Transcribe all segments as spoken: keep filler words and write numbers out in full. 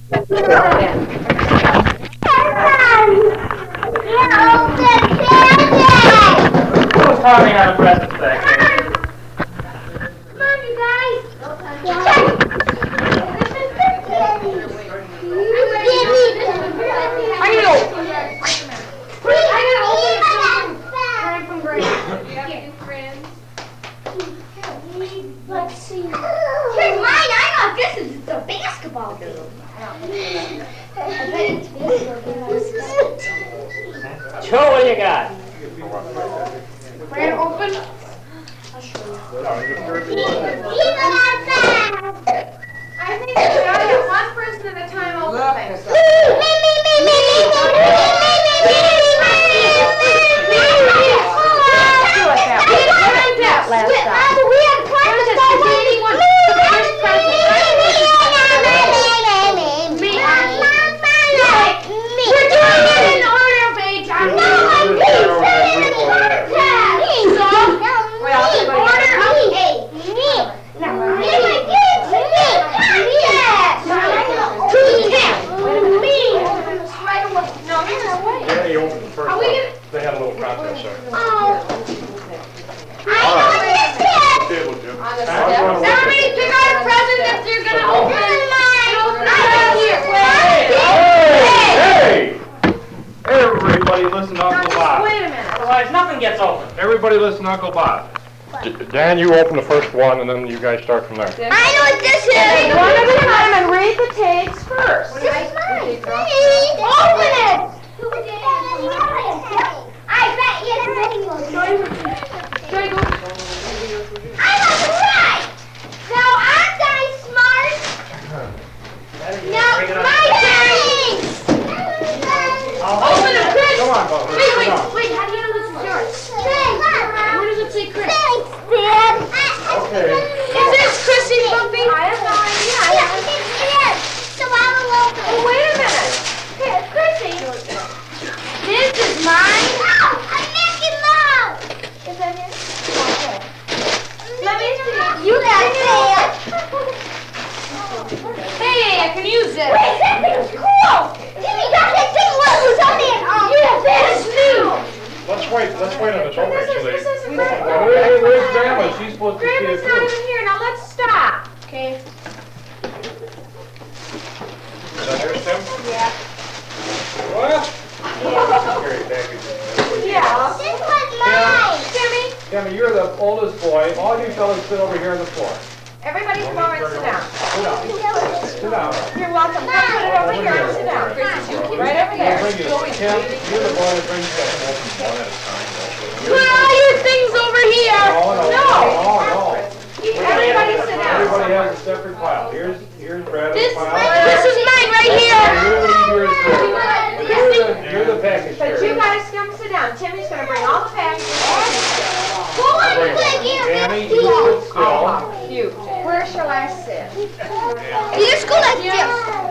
Who's talking out of presents back there? Come on, you guys. I need to Let's see. Here's mine. I got this. It's a basketball game. I bet it's basketball. Joe, what do you got? Brand open. Even outside. I think we gotta have one person at a time open things. Me, me, me, me, me, me, me, me, me, Last me, time. we had practice by Danny one. First present. Me. We're doing it in order of age. I'm not me. So, Well, everybody order of age. Me. Now, me. To ten. Me. Right away. No, here's a way. Yeah, you opened the first Are one. we gonna- They had a little contest there. Oh. I know this kid. Table, Jim. On the Now, step. I'm gonna- Somebody pick out a present that you're gonna open. Hey! Everybody listen to Uncle Bob. Wait a minute. Otherwise, nothing gets open. Everybody listen to Uncle Bob. Dan, you open the first one, and then you guys start from there. I know what this is. One at a time and read the tapes first. This is mine. Open it. I bet you. Joy, go. I was right. Now I'm die smart. Now my turn. Open it, Chris. Come on, Bubba. Wait, Sit wait, down. wait. How do you know this is yours? Where does it say Chris? Thanks, Dad. Okay. Is this Chrissy's puppy? I have no idea. Yes, it is. So I will open it. Oh, wait a minute. Here, Chrissy. This is mine. No, I'm Mickey Mouse. Is that it? Okay. Let me see. You got it. Hey, I can use it. Wait, that thing's cool. Jimmy got that thing what was on the um. Yeah, that's new. Let's wait, let's wait on the token, This is, actually. this is Well, Grandma. where- where's Grandma? She's supposed to see Grandma's it not too. even here. Now let's stop. Okay. Is that yours, Tim? Yeah. What? Very package. Yeah. This was mine. Timmy, Timmy, you're the oldest boy. All you fellas sit over here on the floor. everybody come over and sit down. Sit down. Sit down. You're welcome. Come put it over here and sit down. Right over I'll there. bring you, Tim, you're the boy that brings that open one at a time. Put all your things over here. No, no, No. no, no. Everybody sit down. Everybody has a separate pile. Here's, here's Bradley's This, pile. this is mine right And here. you're the- yours there. And You're the, you're the package But you here. guys come sit down. Timmy's gonna bring all the packages. Who wants to play here? Danny, you sit still. Oh, cute. Where shall I sit? You just go like this.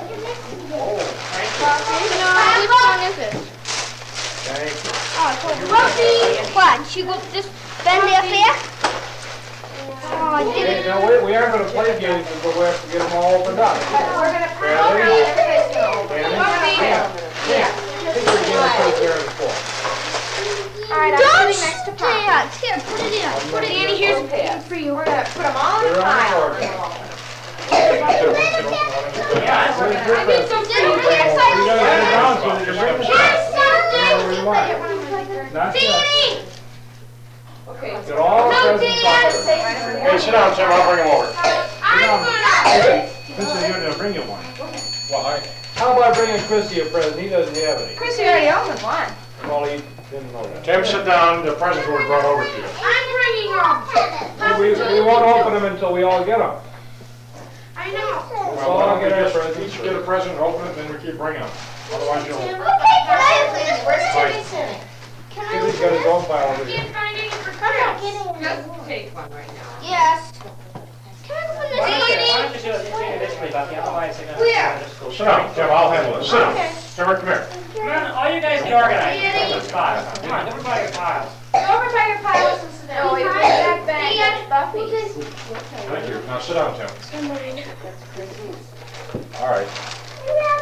Which one is it? Thank you. Rosie. What? You go this bend that back? Oh, I did Hey, it. now, we, we aren't gonna play games until we have to get them all opened up. We're gonna put it Bradley? over. Everybody's gonna open it. Danny? Rosie. Yeah. Yeah. I think we're gonna put it there on the floor. All right, I'm Don't sitting next to Pop. stand. Here, put it in. Put it in. Here's Okay. for you. We're gonna put them all in They're a on the pile. floor. Here, we can open one at a time. Yeah, Where's your I need present? some Did food. we Yes, have You gotta get it down so that you bring the Here's Where you want. something. Not yet. Danny. Okay. Get all the No, presents Dan. out there. Hey, sit down, Tim, I'll bring them over. I'm gonna. This is here to bring you one. Well, all right. How about bringing Chrissy a present? He doesn't have any. Chrissy already opened one. Well, he didn't know that. Tim, sit down, the presents were brought over to you. I'm bringing them. We, we won't open them until we all get them. I know. So I'll get our Just presents. Each get a present, open it, and then we keep bringing them. Otherwise you'll... Okay, can I? Where's Timmy sitting? Can Timmy's got his own file over here. Can't find any for Chris. Just take one right now. Yes. Can I open Why this, don't you, why Danny? don't you do it do it this way, Bucky? Otherwise, they're gonna Where? just go Sit down, Tim, I'll handle it. Sit down. Okay. Tim, come here. Come on, all you guys get organized. Let's files. Come on, over by your piles. Go over by your piles and sit down. Oh, you bring that bag. That's Buffy's. Thank you. Now sit down, Tim. All right. No.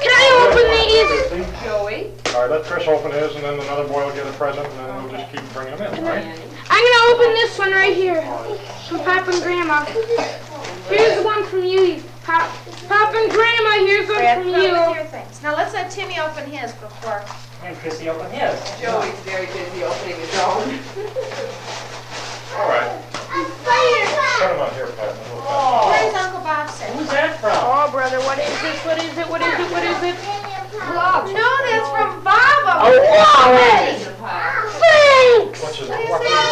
Chrissy. Joey. All right, let Chris open his, and then another boy will get a present, and then we'll just keep bringing them in, all right? I'm gonna open this one right here from Papa and Grandma. Here's the one from you, Pop. Papa and Grandma, here's one Brad, from put with you. your things. Now let's let Timmy open his before. And Chrissy open his. Joey's very busy opening his own. All right, put them on here, Pat. Oh, Where's Uncle Bob sitting? who's that from? Oh, brother, what is this? What is it? What is it? What is it? No, that's from Bob. A wallet! Thanks! What's his, What is what's that?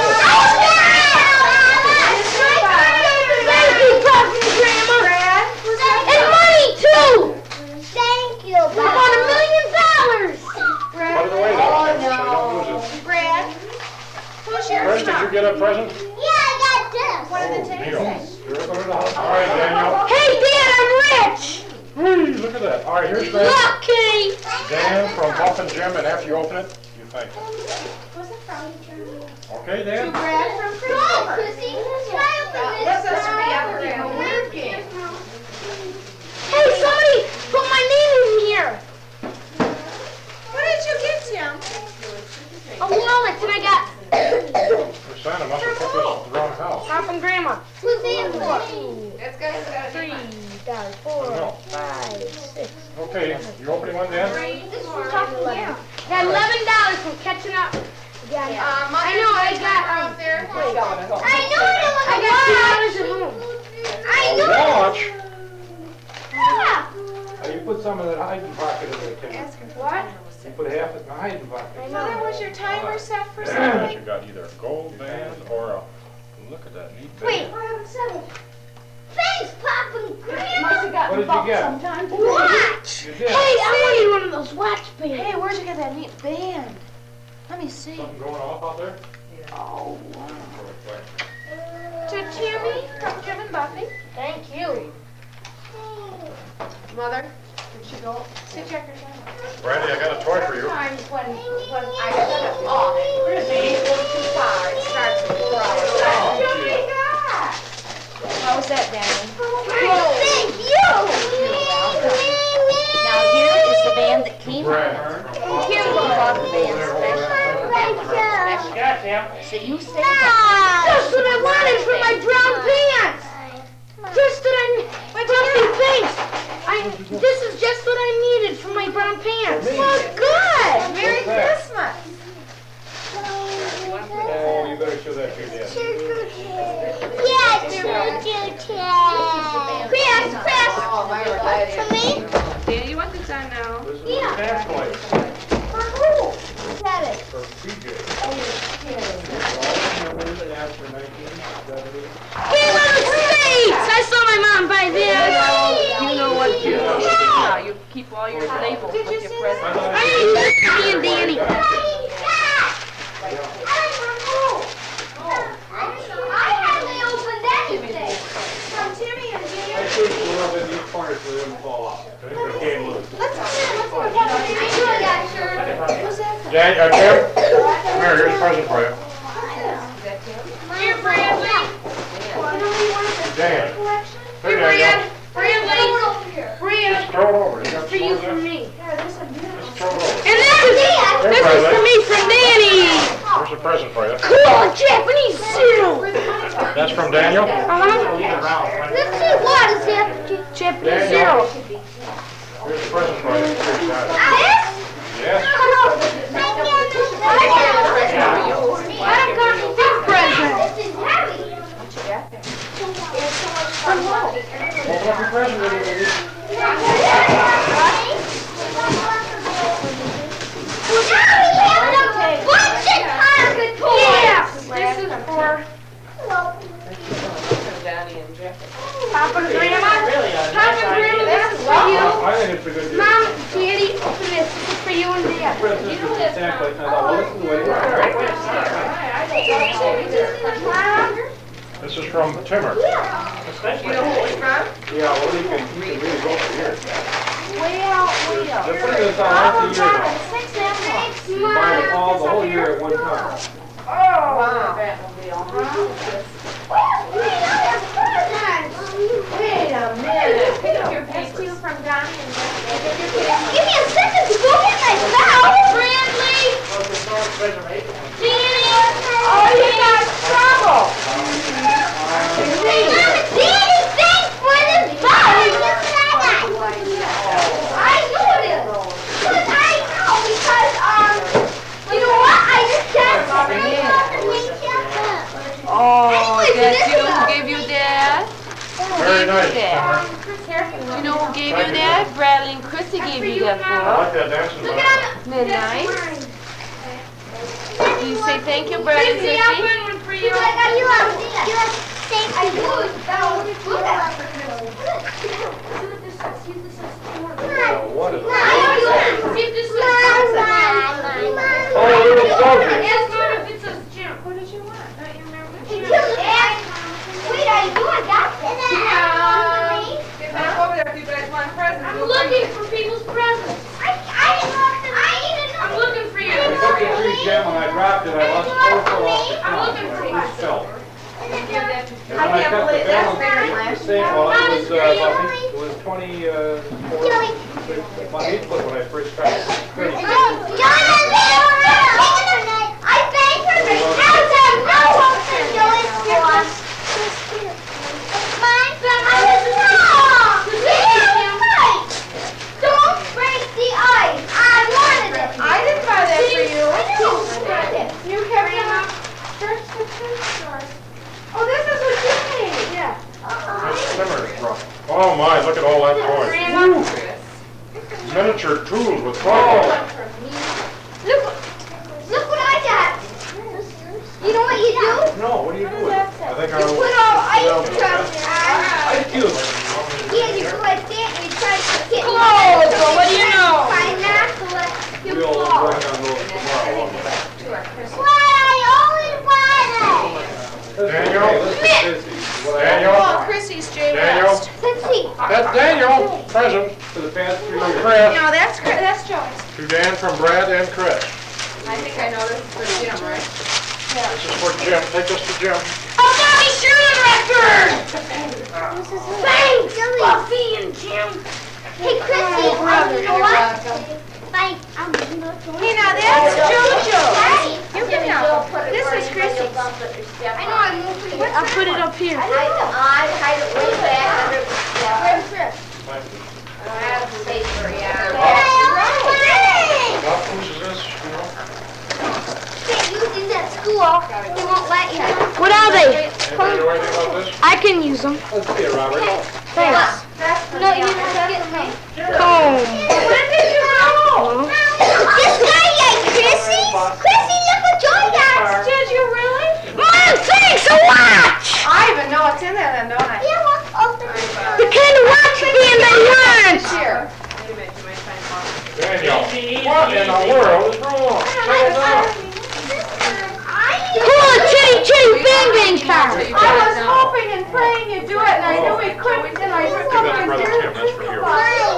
his, Thank you, Papa and Grandma. Brad, who's that? And money, too! Thank you, We won a million dollars! Brad. put it away there, Tim, so you don't lose it. Brad, who's yours Chris, did you from? get a present? Yeah, I got this. What did Oh, the ticket neat. say? All right, Daniel. Hey, Dad, I'm rich! Hey, look at that. All right, here's Chris. Lucky! Dan from Buff and Jim, and after you open it, you thank him. Who's it from? Okay, To Dan? Brad from Come on, Christopher. Chrissy. Try open this. This is for the other in a word game. Hey, somebody put my name in here! What did you get, Tim? A wallet, and I got Your Santa must have put this at the wrong house. Papa and Grandma. Who's in for? It's got, it's got a Three, name. dollars, four, No. five, six. Okay, you opening one, Dan? This is talking to you. Got eleven dollars from catching up. Yeah, Uh, I know, I got, out um, there. I know there was I a got two watch. dollars at home. I A know. watch? Yeah. Uh, You put some of that hiding pocket in there, Tim. Ask her what? You put half in the hiding pocket. So that was your timer set for Yeah, something? you got either a gold band or a, look at that neat Wait. band. Thanks, Pop and Grandma. What did you get? Watch. You did. Hey, I wanted one of those watch bands. Hey, where'd you get that neat band? Let me see. Something going off out there? Oh, wow. To Timmy from Jim and Buffy. Thank you. Mother, did she go? See, check her out. Brandy, I got a toy for you. Sometimes when, when I set it off, Chrissy, it goes too far. It starts to four hours. Oh, my God! How's that, Danny? Thank you. Now here is the band that came Brad. out. Kim bought the band special. Thank you. Got Tim. So you say That's what I wanted for my brown pants. Just that I, Buffy, thanks. I, this is just what I needed for my brown pants. Well, good! Merry What's Christmas! Oh, you better show that to your dad. Yeah, choo-choo-choo. Chris, Chris. Oh, Myra, that For is. me? Danny, you want this on now? This is a Yeah. dance toy For who? Who's that it? for P J. After nineteen seventy. We were the States! I saw my mom buy this. You know what you do now. You keep all your labels Did you with your see presents. I need this for me and Danny. I hardly opened anything. From Timmy and I Jim. pushed a little bit in each corner so they wouldn't fall off. It came loose. Let's go in, let's go in. I got sure. Who's that? Dan, uh, Tim? Come here, here's a present for you. Here, Bradley. Dan. Here, There you Brad. go. Bradley. Brad. Throw it over. You got For you, some for more me. there? Just throw it over. And this is, this is for me from Danny. Here's a present for you. Cool Japanese zero. That's from Daniel? Uh-huh. Let's see what is it. Japanese zero. Here's a present for you. Here you got it. This? Yes? I don't got a big present. This is heavy. Open up your present, little lady. Yeah. This is for Danny and Jeff. Papa and Grandma. Really, a Papa nice and Grandma, idea. this is for you. I think it's a good deal. Mom, Daddy, open this. This is for you and Dad. Chris, this is the Santa place, and I thought, well, this is the way to Great work. way to start. This is from Timmer. Especially. Yeah, well, you can, you can really go for years. Well, well. They're putting this on once a year now. Six envelopes. You buy them all, the whole year at one time. Wow. Wait a minute. Pick up your past two from Donnie and Give me a second to Natalie and Chrissy gave you that I for? like that dancing. Look man. at Midnight. Do you say thank you, Brad and Chrissy, I Chrissy? found one for you. You like, you like, you like, thank you. I do. Look at it. Oh, what is See if this is Oh, a little soldier. Ask Mom if it says Jim. What did you want? Don't you remember? Wait, I do. I got this. Get back over there if you guys want presents. I'm looking for people's presents. I, I didn't know. I didn't know. I'm looking for you. I took the tree gem when I dropped it, I lost four foot off the I'm top. looking for It you. fell. I And when I can't cut the believe that's balance, very it was last the same, year. well, it was, uh, I think it was twenty, uh, four, about eight foot when I first started. Thirty. I didn't buy that for you. You kept it up. Oh, this is what you made. Yeah. Simmer's rough. Oh my, look at all that toys. Miniature tools with claws. Look, look what I got. You know what you do? No, what do you do with it? I think You I'll. put all ice traps on. Ice cubes. Yeah, you go like that and you try to get Clothes, well, what do you know? Try not to let you We'll fall. work on those tomorrow. What I always wanted. Daniel? Hey, listen, Chrissy, what I Daniel? Oh, Chrissy's Jay Daniel? West. Let's see. That's Daniel, present For the past three from years. Chris, No, that's Chris- that's Joyce. to Dan from Brad and Chris. I think I know this is for Jim, right? This is for Jim, take this to Jim. A Bobby shooting record! Thanks, Buffy and Jim. Hey, Chrissy, um, you know what? Thanks. Hey, now that's JoJo. You can help. This is Chrissy's. I know I moved for you. I'll put it up here. I hide it way back under the step. Where's Chris? That's safer, yeah. What foods is this, you know? Can't use these at school. They won't let you. What are they? Anybody know anything about this? I can use them. Let's see it, Robert. Thanks. No, you didn't get me. Comb. When did you go? This guy got Chrissy. Chrissy, look what Joy got. Did you really? Mom, thanks a watch! I even know what's in there then, don't I? Yeah, well, open The kind of watch band I want! Here. Wait a minute, you might find one. Daniel, what in the world is wrong? Turn it down. Cool, chitty chitty bang bang car! I was hoping and praying you'd do it, and I knew we couldn't, and I just Give that to Brother Tim, that's for you.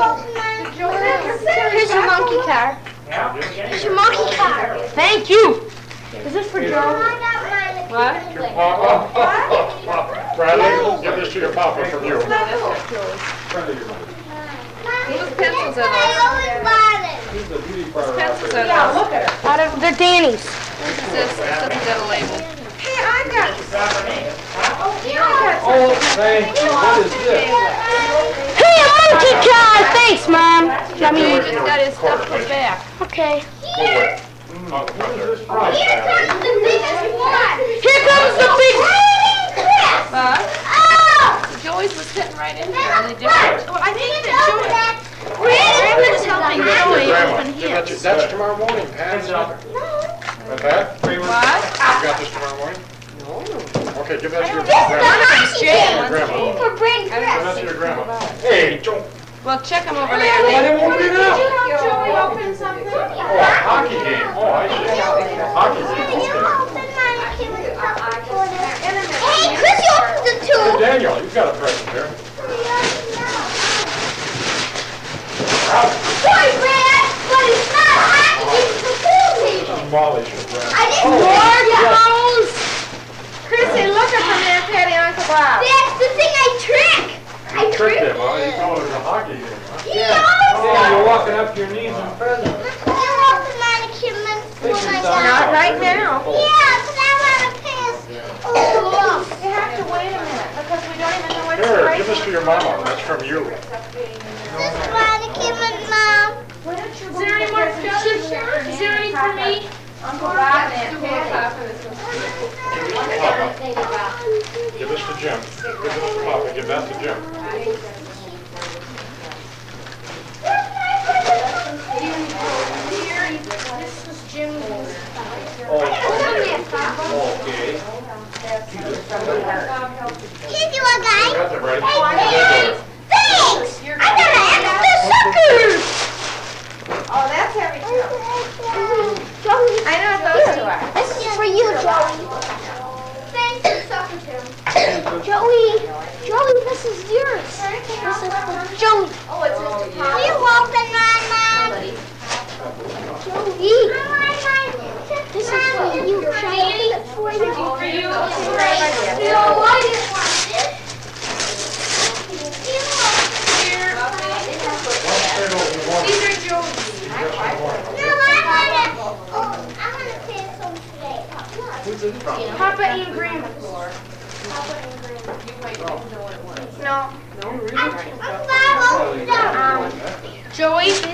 Here's your monkey car. Yeah, we're getting Here's your monkey car. Thank you. Is this for Joe? What? Your papa? Bradley, give this to your papa from you. Friend of yours. Whose pencils are I those? always wanted. He's the beauty parlor Pencils operator. are those? Look at her. Out of, they're Danny's. This is, this doesn't got a label. Hey, I got, Not for me. oh, you got Oh, thank you. What is this? Hey, a monkey car! Thanks, Mom. I mean, he just got his stuff put back. Okay. Go away. Not the front there. Here comes the biggest one. Here comes the big... Chris. Huh? Oh! Joey's was sitting right in here, and they different. Well, I think that Joey, Grandma's helping Give that to your Joey grandma. open Give that to- his. That's tomorrow morning, Pat. And Pat, you What? got this tomorrow morning? No. Okay, give that to your This is the grandma. hockey Jay. game Your grandma. for Bryn Give that Chris. to your grandma. Hey, Joe. Well, check him over Why there. they won't did get you out? help Joey open something? Oh, a hockey game. Oh, I see. Hockey game, okay. Hey, Chris, you opened the Hey, two. Daniel, you've got a present here. Sorry, Brad, but it's not hockey. It's the pool This table. is Molly's your grandma. I didn't More know. clothes! Chrissy, look at from there, Patty, Uncle Bob. That's the thing I trick. I You tricked trick. him, huh? You thought it was a hockey game, huh? Yeah. Yeah, you're walking up to your knees in presents. I want the mannequin when I got. Not right now. Yeah, but I want a piss. Oh, You have to wait a minute, because we don't even know what's Here, right. give this to your mama. That's from you. this mannequin, Mom. Is there any more pictures? Is there any for me? Uncle Bob and Patty. Give this to Jim. Give this to Papa. Give that to Jim. Where Joey. Joey.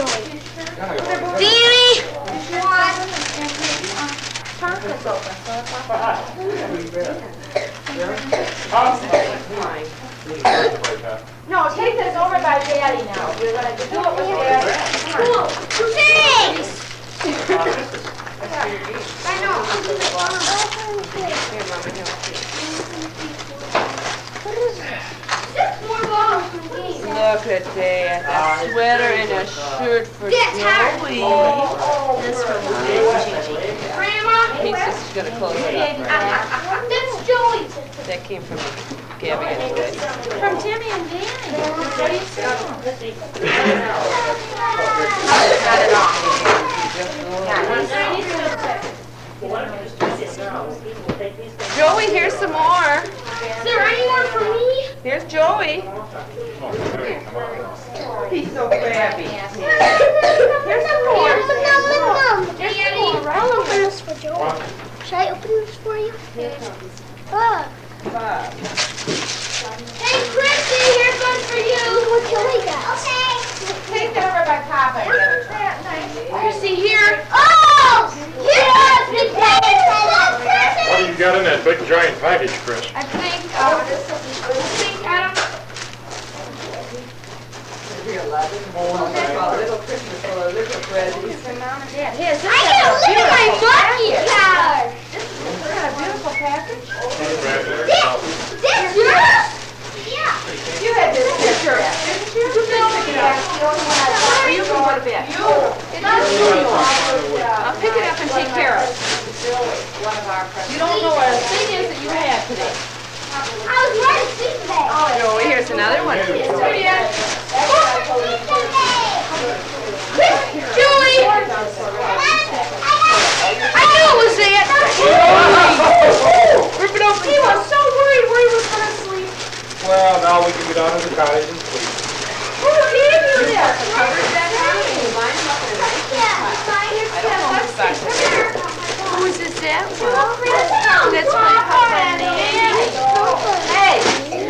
Danny. Trunk is open, so it's not No, take this over by Daddy now. You're gonna do it with Daddy. Cool. Thanks. I know. Six more balls from game. Look at that, a sweater and a shirt for That's Joey. This from Grandma. He's just gonna close it up right That's Joey. now. That came from Gabby anyway. From Timmy and Danny. What are you saying? Joey, here's some more. Is there any more for me? Here's Joey. He's so crabby. Here's some more. Nom, nom, nom. I'll open this for Joey. Should I open this for you? Look. Hey, Chrissy, here's one for you. What Joey got? Okay. Take that over by Papa. Chrissy, here. Oh! Here's the present. What do you got in that big giant package, Chris? I think, uh, this will be good. Think, Adam? Little Christmas full of little presents. Yeah, here's this. I got a look at my monkey card. This is a beautiful package. This yours? Yeah. You had this picture, didn't you? You pick it up. The only one I got. You can go to bed. You. It's not you. I'll pick it up and take care of it. One of our presents. You don't know what a thing is that you had today. I was right to see that. Joey, here's another one. Joey! I knew it was it! Rip it open. He was so worried where he was going to sleep. Well, now we can get down to the cottage and sleep. Who gave you this? Who is this at? That's my papa and Hey!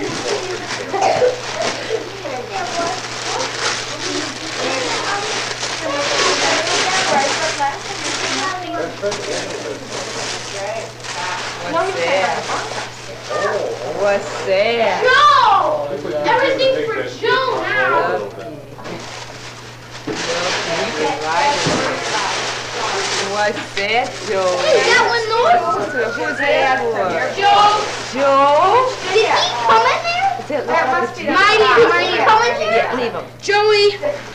What's that? What's that? Joe! Everything's for Joe now. What's that, Joey? Is that one north? Who's that for? Joe! Joe? Did he come in there? Does it look like a Joe? Mighty, mighty, come in here? Yeah, leave him. Joey.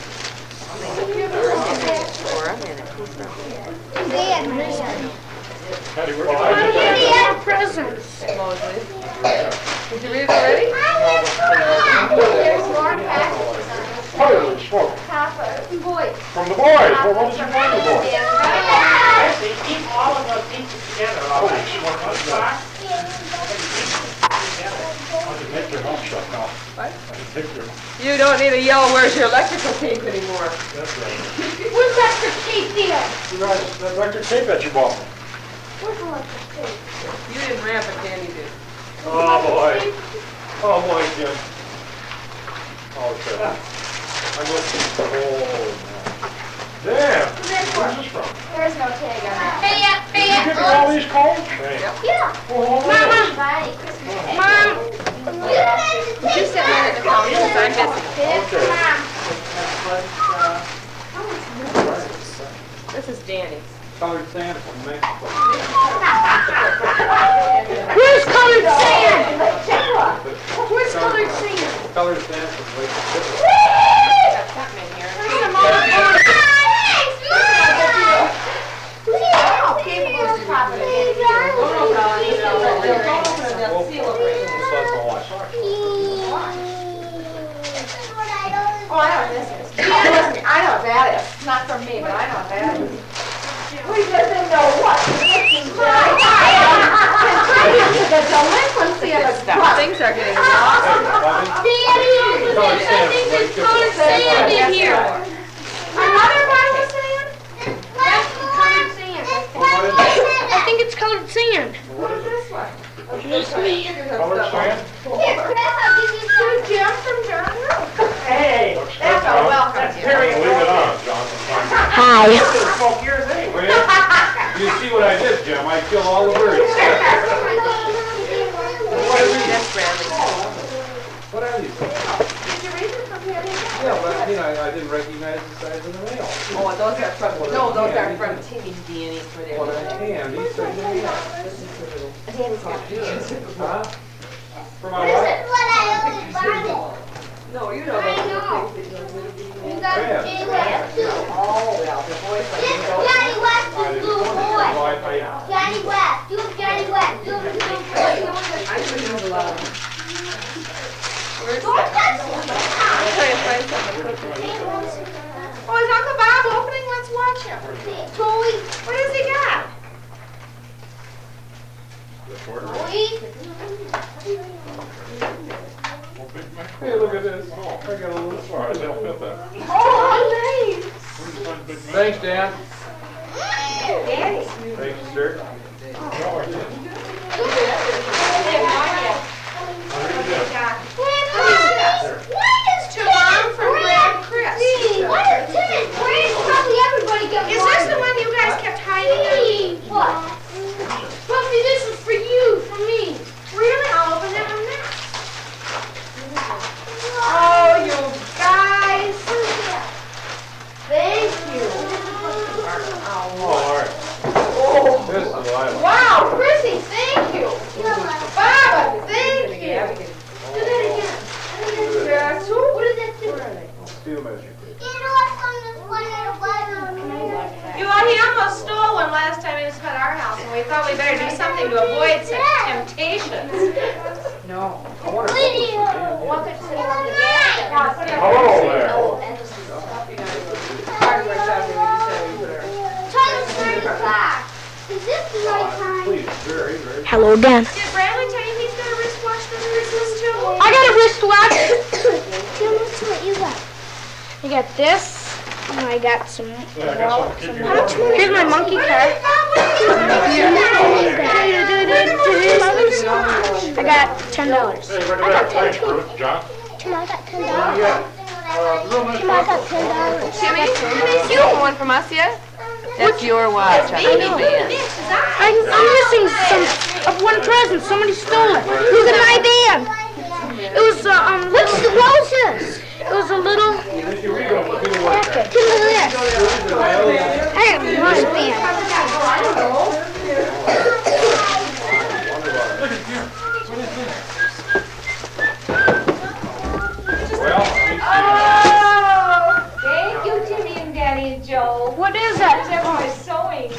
For a minute. Dad, Patty, where'd you What find do that? you have presents? Moses. Did you read it already? There's more packages. Holy smoke. Papa. Boy. From the boys. Well, what did you find the boys? Actually, keep all of those pieces together, all Holy right? smoke. One box. How did you make your mouth shut now? What? How did you take your... You don't need to yell, where's your electrical tape anymore? That's right. Where's Doctor Kate there? You guys, that electric tape that you bought me. Where's Doctor Kate? You didn't ramp it, Danny did. Oh, boy. Oh, boy, Jim. Okay. I guess it's the whole... Damn. Where's this from? There's no tag on that. Hey, yeah, hey, Did you give me yeah. all these cones? Thanks. Yeah. Oh, Mama. Mighty Christmas. Mom. Would you sit there at the counter, because I'm missing. Okay. This is Danny's. Colored Santa from Mexico. Where's colored sand? Where's colored sand? Colored Santa from Mexico. Got something in here. There's some more. Oh, I know what this is. I know what that is. It's not from me, but I know what that is. We doesn't know what. The delinquency of a drunk. Things are getting lost. Daddy, open this. I think there's colored sand in here. Another bottle of sand? That's colored sand. I think it's colored sand. What is This one. This man. it? Colored sand? Here, Chris, I'll give you two. Jim from John Rowe. Hey, That's a welcome That's gift. here. die. Smoke yours anyway. You see what I did, Jim? I killed all the birds. What are these? That's Bradley. What are these? Did you read it from here? Yeah, but I mean, I, I didn't recognize the size of the mail. Oh, those are from, no, those are from Timmy and Danny for their. What a hand, these are Danny's got Huh? For my wife? What I always wanted. No, you know those little things that you're You got Yeah. Johnny West too. Oh, well, the boys like This to go. Johnny West I is didn't little want to. boy. Well, I- I- Johnny West. You have Johnny West. You have little boy. I should use a lot of them. Where's Don't that? touch me. I'll try to find something quickly. Oh, is Uncle Bob opening? Let's watch him. Toy. What has he got? Hey, look at this. Oh, I got a little smart. They'll fit that. Oh, nice. Thanks, Dan. Danny. Thank you, sir. To Mom from Brad Chris. What is this? Probably everybody got Is this the one you guys kept hiding? What? Puppy, this is for you, for me. Really? I'll open it next. Oh, you guys. Thank you. Oh, all right. Oh. This is Lila. Wow, Chrissy, thank you. Baba, thank you. Do that again. Yes, who? What is that do? Steel measure. You know, he almost stole one last time he was at our house, and we thought we better do something to avoid such temptations. No. I wonder if Video. What could you say about the gas? Hello there. Hardware shop, we just said we put our- Try to turn it back. Is this the right time? Please, very, very. Hello again. Did Bradley tell you he's got a wristwatch for Christmas too? I got a wristwatch. Tell me what you got. I got this. And I got some. Yeah, I got some. Keep you warm. Here's my monkey car. I got ten dollars. Hey, look at that. Thanks, Bruce. John. Tim, I got ten dollars. Uh, real nice Tim, I got ten dollars. Timmy, you don't want one from us yet? That's your watch. I believe in. I'm, I'm missing some of one present. Somebody stole it. Look at my band. It was uh, um. What's the roses? It was a little If you read them, do the work. packet. Look at this. I have one band. Look at you. What is this? Well, let me see. Oh, thank you, Timmy and Danny and Joe. What is That's it? everybody's sewing.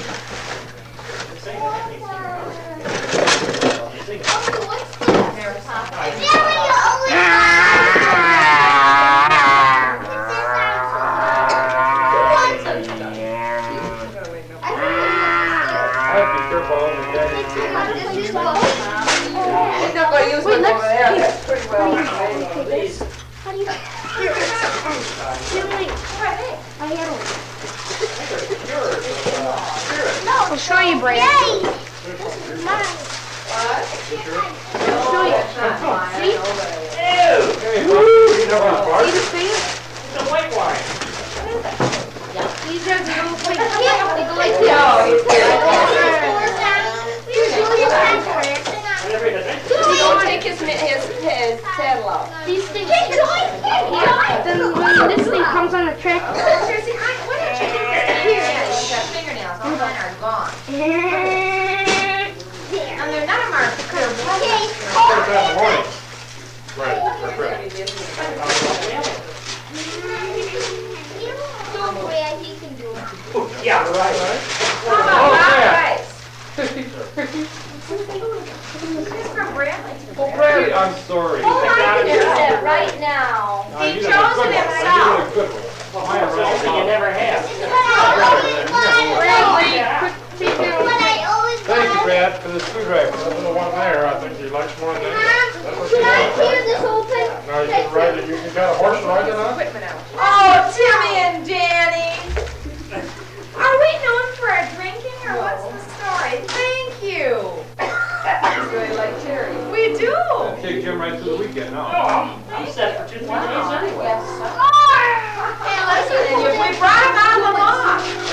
I have to be careful of the daddy. He's not going to use one over there. That's pretty well. How do you? Here. I had one. I'll show you, Brady. Yay! This is mine. I'll show you. See? Hey, you know what, Bart? See the thing? It's a white wine. These are the little things. Yeah, They go like No, this. he's Whatever it is. Don't take his, mi- his, his saddle off. These things. Then when this thing comes on the track. Seriously, I, what did you do this here? You've got fingernails. All mine are gone. And they're none of them are clear. Put that in the morning. Right, right, right. Don't worry, I think you can do it. Yeah, right. How about yeah. rice? It's from Bradley. Oh, Brady, I'm sorry. Oh, I can do that right now. Now, He you did a chose good it one. himself. You did a good one. Well, mine are something you never have. What I always Thank you, wanted. Brad, for the screwdriver. That's the one there. I think he likes more than that. That's what Should you I want. tear this open? Now you can ride it. You can got a horse to ride it on? Equipment out. Oh, Timmy and Danny. Are we known for our drinking or what's the story? Thank you. Really like cherry. We do. Take Jim right through the weekend Oh, now. I'm, I'm set for two, three days anyway. Hey, listen, and you- we brought him out of the law.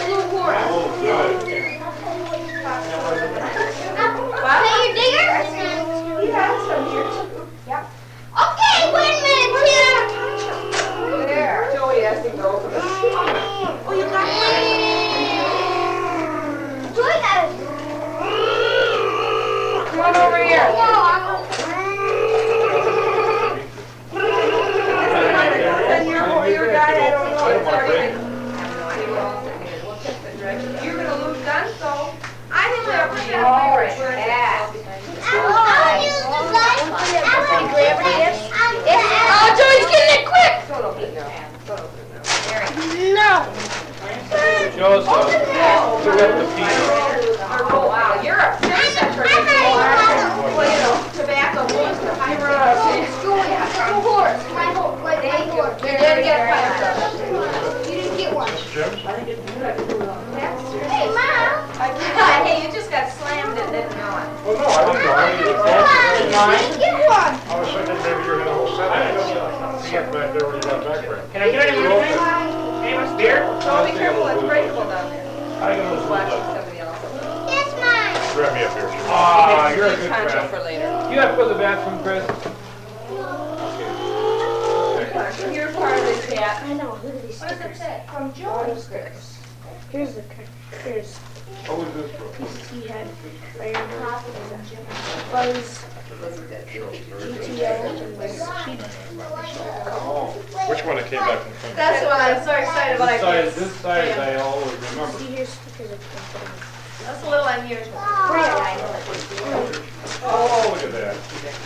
Show us uh, the rip the piece. Oh, wow, you're a fish setter. Well, you know, tobacco was the high rate. horse. My horse. My horse. You did get a fire truck. You didn't get one. Jim's? Hey, Mom. Hey, you just got slammed and didn't know it. Well, no, I didn't know. I didn't Mom, you didn't get one. I was thinking maybe you were gonna whole set. I didn't know. Set back there when you got back there. Can I get any more things? Hey, what's beer? So be careful, it's breakable down there. I can lose Watching that. somebody else. Yes, mine. Grab me up here. Ah, you're a good Poncho friend. for later. You have to go to the bathroom, Chris? You're part of this hat. I know. Look at these What does it stickers. say? From Here's the here's What was this for? pieces he had. Iron Buzz, G T O, and the sheep. Oh, which one that came back from Finland? That's what I'm so excited about. I This side, can't this side stand. I always remember. See, here's stickers of them. That's a little unusual. Oh, look at that.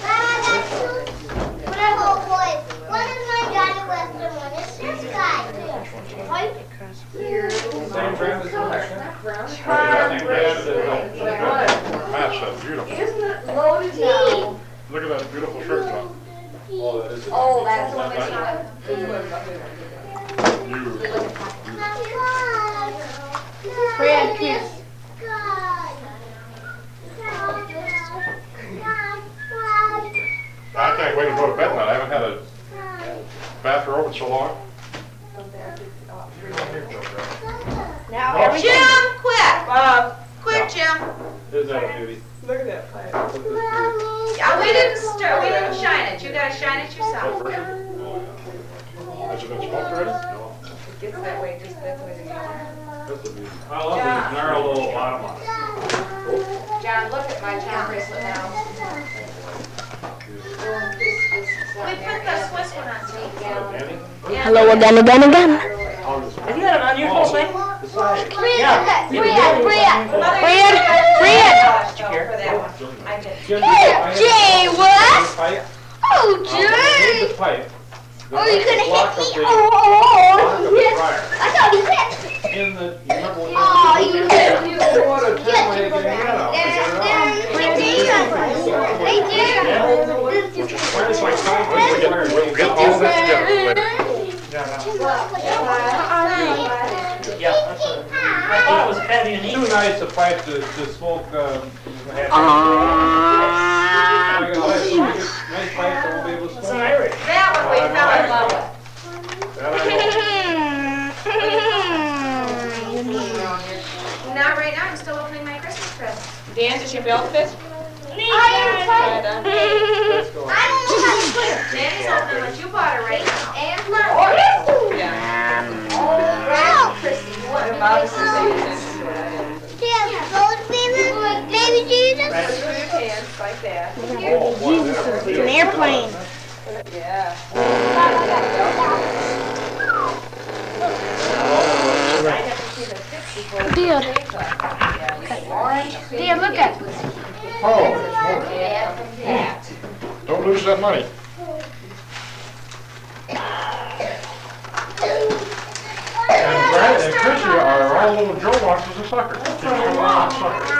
Whatever, boys. One is my Johnny Western, one is this guy. White. Same brand as Color, this. not brown. Same brand as this. Match that beautiful. Isn't it loaded now? Look at that beautiful shirt top. Oh, that is it. Oh, that's the one that's not. You. Fred, come I can't wait to go to bed now. I haven't had a bathroom open so long. Now, Oh, everything. Jim, quick! Bob, quick, Jim. Is that a beauty? Look at that pipe. Yeah, we didn't stir, we didn't shine it. You gotta shine it yourself. Has it been smoked already? It gets that way, just that way. That's a beauty. I love this narrow little bottom on it. John, look at my John bracelet now. We put the Swiss one on too. Danny? Hello again, again, again. Have you had an unusual thing? The side. Bria, Bria, Bria. Fred, Fred. For that one. I did. Jim, Hey, I have Jay, a what? pipe. Oh, Um, Jay. the pipe. Oh, you could Block have of hit me. the- Oh, block oh, of the yes. dryer. I thought you hit me. In the, you remember when? Oh, you hit me. What a time when you get it out. Hey, Jay. Where is my phone? We'll get all this together later. Yeah, that's a, I thought it was heavy and Too easy. nice a pipe to, to smoke, um, have. Uh, I got a nice, nice pipe that won't be able to It's an smoke. Irish. That one we fell in love with. That I know. Not right now, I'm still opening my Christmas presents. Dan, did you build this? I Done. Let's go. don't know how to put it. Danny's opening what you bought her right now. And my Yeah. Wow. The Bob is saying attention to it. Yeah, those baby, baby Jesus. Put your hands like that. It's an airplane. Yeah. Dad, Dad, look at Oh, don't lose that money. And Brad and Chrissy are all little Joe watches a sucker. Keep going on, sucker.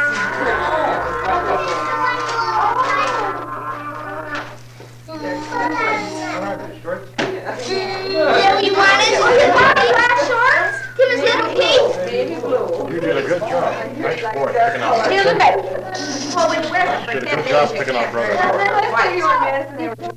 All right, Stuart. Yeah, you want it? You want shorts? Give us little Pete. Baby blue. You did a good job. Nice boy picking out. Here, look at it. Well, when you wear them, Did a good job picking out brother.